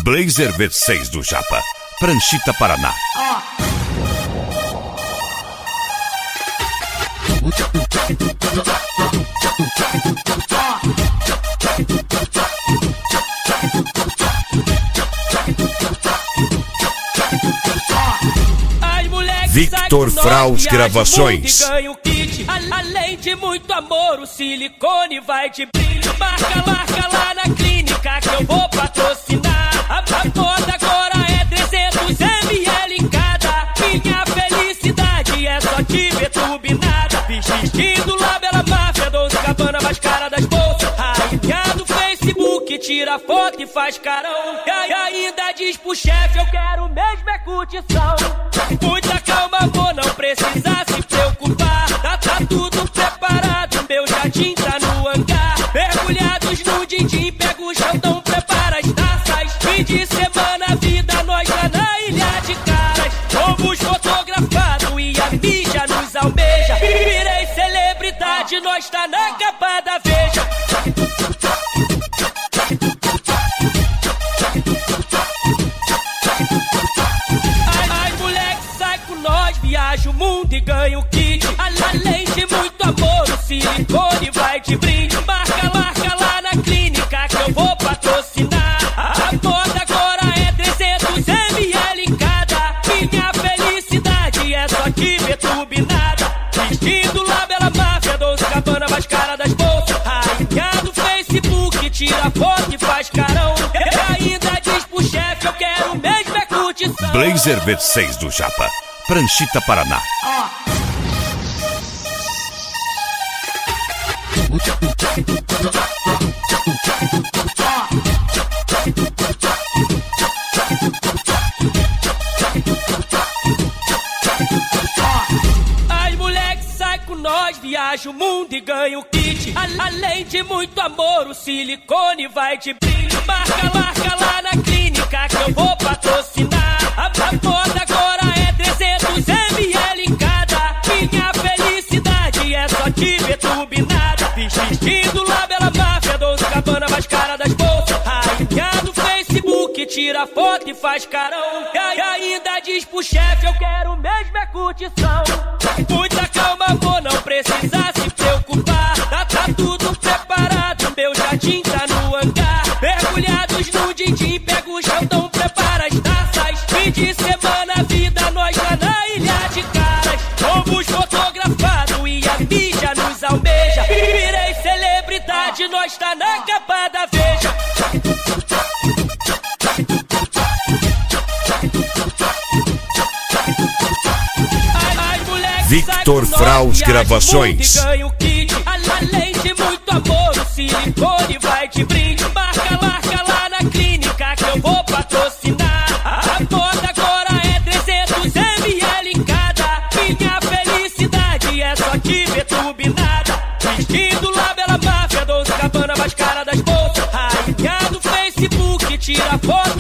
Blazer V6 do Japa, Pranchita, Paraná. Victor Fraus Gravações. Ganha o kit, além de muito amor, o silicone vai de brilho. Marca lá na clínica que eu vou patrocinar. A moda agora é 300 ml em cada. Minha felicidade é só te ver turbinada. Vestindo Labela Máfia, Dolce Gabbana, mais cara das bolsas. Rainha do Facebook, tira foto e faz carão. E ainda diz pro chefe, eu quero mesmo é curtição. Muita calma, amor, não precisa se preocupar. Tá tudo preparado, meu jardim tá no hangar. Mergulhados no din-din, pega o chão, prepara as taças. Fim de semana, vida, nós lá na Ilha de Caras. Fomos fotografados e a mídia nos almeja. Virei celebridade, nós tá na capa da Veja. Viaja o mundo e ganha o kit. Além de muito amor, o silicone vai de brinde. Marca lá na clínica que eu vou patrocinar. A moda agora é 300 ml em cada. Minha felicidade é só te ver turbinada. Vestindo Labela Máfia, Dolce Gabbana, mais cara das bolsas. Rainha do Facebook, tira foto e faz carão. E ainda diz pro chefe, eu quero mesmo é curtição. Blazer V6 do Japa, Pranchita, Paraná. As moleques saem com nós, viaja o mundo e ganha o kit. Além de muito amor, o silicone vai de brilho. Marca lá na clínica que eu vou patrocinar. A moda agora é 300 ml em cada. Minha felicidade é só te ver turbinada. Vestindo Labela Máfia, Dolce Gabbana, mais cara das bolsas. Rainha do Facebook, tira foto e faz carão. E ainda diz pro chefe, eu quero mesmo é curtição. Muita calma, amor, não precisa se preocupar. Tá tudo preparado, meu jardim tá no hangar. Mergulhados no din-din, pega o chão, prepara as taças. Fim de semana, vida, nós lá na Ilha de Caras. Fomos fotografados e a mídia nos almeja. Virei celebridade, nós tá na capa da Veja. Victor Fraus Gravações. Ganha o kit, além de muito amor, o silicone vai de brinde. Marca lá na clínica que eu vou patrocinar. A moda agora é 300 ml em cada. Minha felicidade é só te ver turbinada. Vestindo Labela Máfia, Dolce Gabbana, mais cara das bolsas. Rainha do Facebook, tira foto